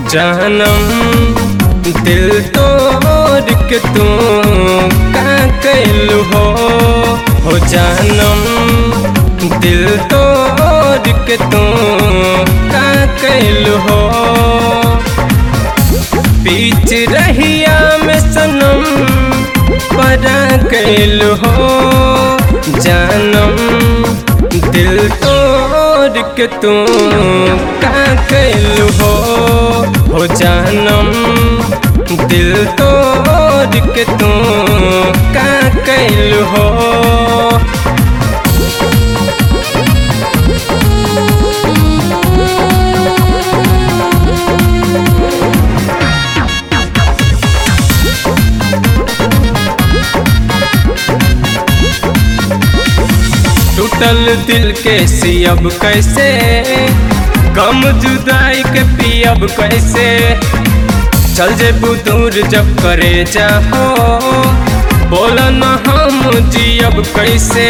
जानम दिल तोड़ के तू का कैलू हो जानम दिल तोड़ के तू का कैलू हो। बीच रहिया में सनम परा कैलू हो जानम दिल तोड़ के तू का कैलू हो जानम दिल तोड़ के तू का कैलू हो। टूटल दिल के सियब कैसे गम जुदाई के पियब कैसे चल जेबू दूर जब करे जाहो बोला न हम जियब कैसे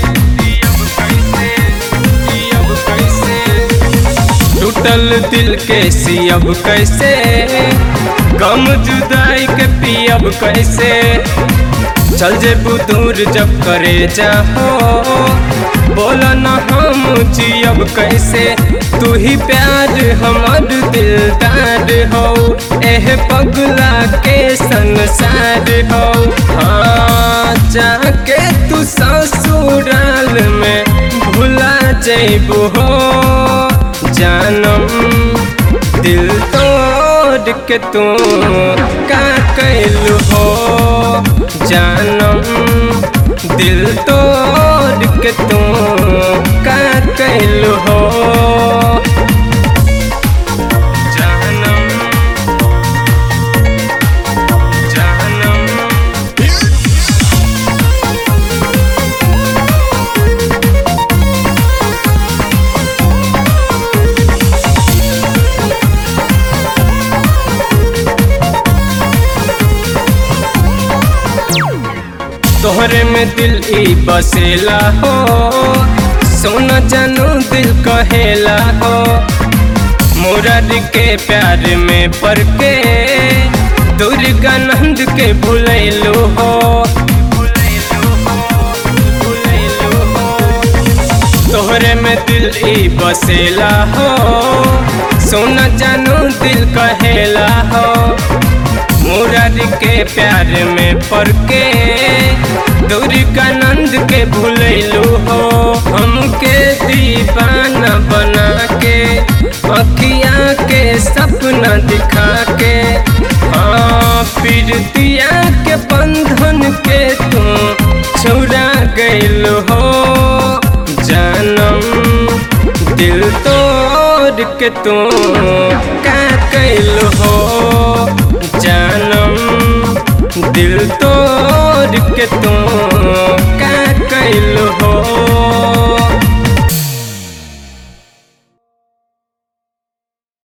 टूटल दिल के सियब कैसे गम जुदाई के पियब कैसे चल जेबू दूर जब करे जाहो बोला न हम जियब कैसे। तू ही प्यार हमर दिलदार हो एह पगला के संसार हो। हाँ जाके तू ससुराल में भुला जैबू हो जानम दिल तोड़ के तू का कैलू हो जानम दिल तोड़ के तू का कैलू हो जानम जानम। तोहरे में दिल ई बसेला हो सोना जानू दिल कहेला हो मुरारी के प्यार में पड़ के दुर्गानंद के भुलैलू हो। तोहरे में दिल ई बसेला हो सोना जानू दिल कहेला हो मुरारी के प्यार में पड़ के दुर्गानंद के भुलैलू हो। हमके दीवाना बना के अखिया के सपना दिखा के हाँ प्रीतिया के बंधन के तू छुड़ा गैलू हो जानम दिल तोड़ के तू का कैलू हो जानम दिल तोड़ के तू